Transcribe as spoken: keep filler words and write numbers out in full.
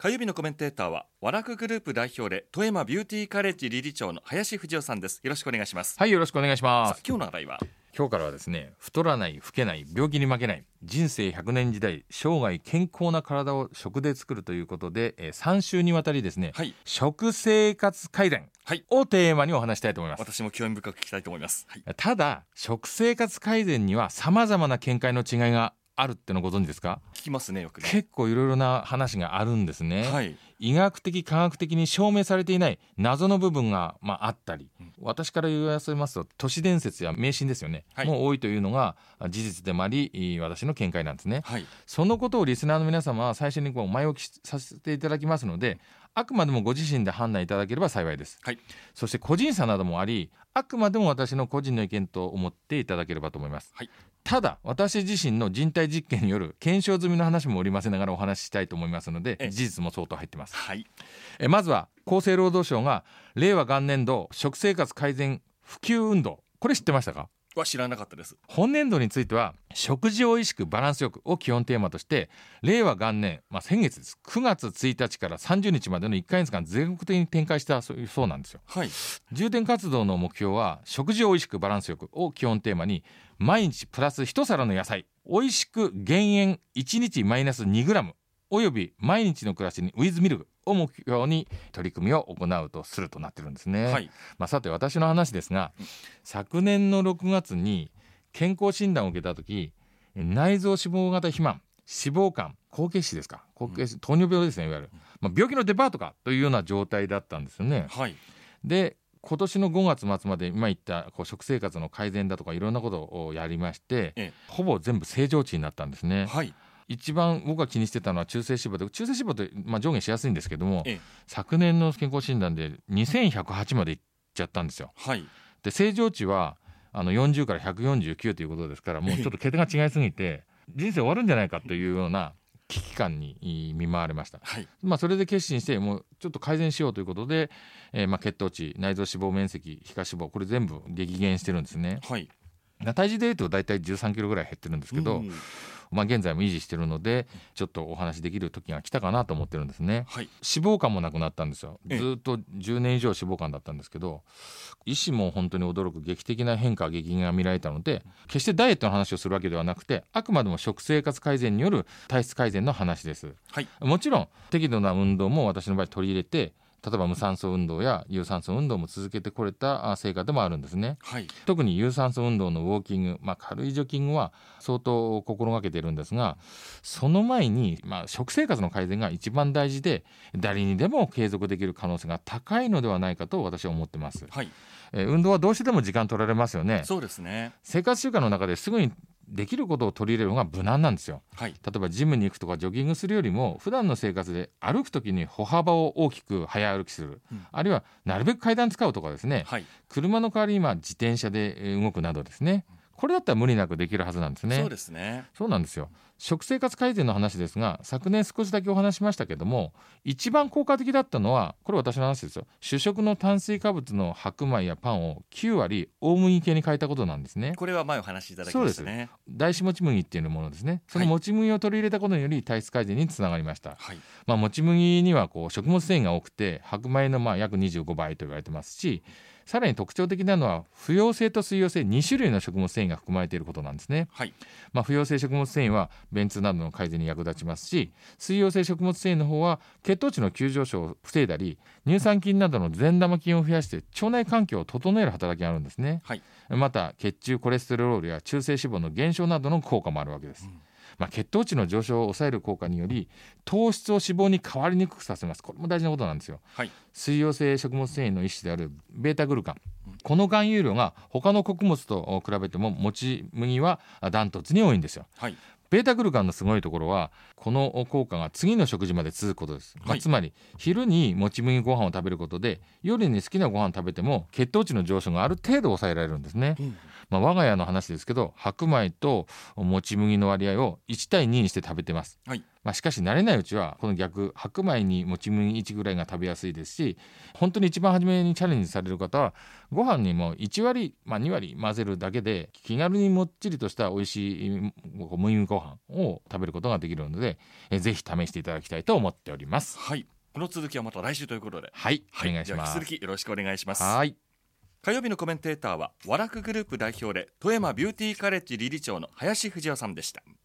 火曜日のコメンテーターはワラクグループ代表で富山ビューティーカレッジ理事長の林藤夫さんです。よろしくお願いします。 はい、よろしくお願いします。 今日の話題は、 今日からはですね、太らない、老けない、病気に負けない人生ひゃくねん時代、生涯健康な体を食で作るということで、えー、さん週にわたりですね、はい、食生活改善をテーマにお話したいと思います。 私も興味深く聞きたいと思います、はい、 ただ食生活改善には様々な見解の違いがあるってのご存知ですか？ 聞きますね、よくね。 結構いろいろな話があるんですね、 はい、 医学的科学的に証明されていない謎の部分が、まあ、あったり、うん、私から言わせますと都市伝説や迷信ですよね、はい、もう多いというのが事実でもあり私の見解なんですね、はい、そのことをリスナーの皆様は最初にこう前置きさせていただきますので、あくまでもご自身で判断いただければ幸いです、はい、そして個人差などもあり、あくまでも私の個人の意見と思っていただければと思います、はい、ただ私自身の人体実験による検証済みの話も織り交ぜながらお話ししたいと思いますので、事実も相当入ってます、はい、えまずは厚生労働省が令和元年度食生活改善普及運動、これ知ってましたか？ は知らなかったです。 本年度については食事を美味しくバランスよくを基本テーマとして、令和元年、まあ、先月ですくがつついたちからさんじゅうにちまでのいっかげつかん全国的に展開したそうそうなんですよ、はい、重点活動の目標は食事を美味しくバランスよくを基本テーマに、毎日プラス一皿の野菜、美味しく減塩いちにちマイナスにグラムおよび毎日の暮らしにウィズミルクを目標に取り組みを行うとするとなってるんですね、はい、まあ、さて私の話ですが、うん、昨年のろくがつに健康診断を受けた時、内臓脂肪型肥満、脂肪肝、高血脂ですか、高血脂、うん、糖尿病ですね、いわゆる、まあ、病気のデパートかというような状態だったんですよね、はい、で今年のごがつ末まで今言ったこう食生活の改善だとかいろんなことをやりまして、ええ、ほぼ全部正常値になったんですね、はい、一番僕が気にしてたのは中性脂肪で、中性脂肪ってまあ上下しやすいんですけども、ええ、昨年の健康診断でにせんひゃくはちまでいっちゃったんですよ、はい、で正常値はあのよんじゅうからひゃくよんじゅうきゅうということですから、もうちょっと桁が違いすぎて人生終わるんじゃないかというような危機感に見舞われました、はい、まあ、それで決心してもうちょっと改善しようということで、えー、まあ血糖値、内臓脂肪面積、皮下脂肪、これ全部激減してるんですね、はい、体重でいうとだいたいじゅうさんキロぐらい減ってるんですけど、うん、まあ、現在も維持してるのでちょっとお話できる時が来たかなと思ってるんですね、はい、脂肪肝もなくなったんですよ。ずっとじゅうねん以上脂肪肝だったんですけど、医師も本当に驚く劇的な変化激減が見られたので、決してダイエットの話をするわけではなくて、あくまでも食生活改善による体質改善の話です、はい、もちろん適度な運動も私の場合取り入れて、例えば無酸素運動や有酸素運動も続けてこれた成果でもあるんですね、はい、特に有酸素運動のウォーキング、まあ、軽いジョギングは相当心がけているんですが、その前に、まあ、食生活の改善が一番大事で、誰にでも継続できる可能性が高いのではないかと私は思ってます、はい、えー、運動はどうしてでも時間取られますよね。 そうですね。 生活習慣の中ですぐにできることを取り入れるのが無難なんですよ、はい、例えばジムに行くとかジョギングするよりも普段の生活で歩くときに歩幅を大きく早歩きする、うん、あるいはなるべく階段使うとかですね、はい、車の代わりに今自転車で動くなどですね、これだったら無理なくできるはずなんですね。 そうですね。 そうなんですよ。食生活改善の話ですが、昨年少しだけお話しましたけども、一番効果的だったのは、これ私の話ですよ、主食の炭水化物の白米やパンをきゅうわり大麦系に変えたことなんですね。 これは前お話しいただきましたね。そうです。 大子もち麦っていうものですね。そのもち麦を取り入れたことにより体質改善につながりました、はい、まあ、もち麦にはこう食物繊維が多くて白米のまあ約にじゅうごばいと言われてますし、さらに特徴的なのは不溶性と水溶性にしゅるいの食物繊維が含まれていることなんですね、はい、まあ、不溶性食物繊維は便通などの改善に役立ちますし、水溶性食物繊維の方は血糖値の急上昇を防いだり、乳酸菌などの善玉菌を増やして腸内環境を整える働きがあるんですね、はい、また血中コレステロールや中性脂肪の減少などの効果もあるわけです、うん、まあ、血糖値の上昇を抑える効果により糖質を脂肪に変わりにくくさせます。これも大事なことなんですよ、はい、水溶性食物繊維の一種であるベータグルカン、うん、この含有量が他の穀物と比べてももち麦はダントツに多いんですよ、はい、ベータグルカンのすごいところはこの効果が次の食事まで続くことです、はい、まあ、つまり昼にもち麦ご飯を食べることで夜に好きなご飯を食べても血糖値の上昇がある程度抑えられるんですね、うん、まあ、我が家の話ですけど白米ともち麦の割合をいちたいににして食べてます、はい、 まあ、しかし慣れないうちはこの逆白米にもち麦いちぐらいが食べやすいですし、本当に一番初めにチャレンジされる方はご飯にもいち割、まあ、に割混ぜるだけで気軽にもっちりとした美味しい無麦ご飯を食べることができるので、えぜひ試していただきたいと思っております。 はい、この続きはまた来週ということで、 はい、はい、お願いします。 では引き続きよろしくお願いします。 はい、 火曜日のコメンテーターは和楽グループ代表で富山ビューティーカレッジ理事長の林藤夫さんでした。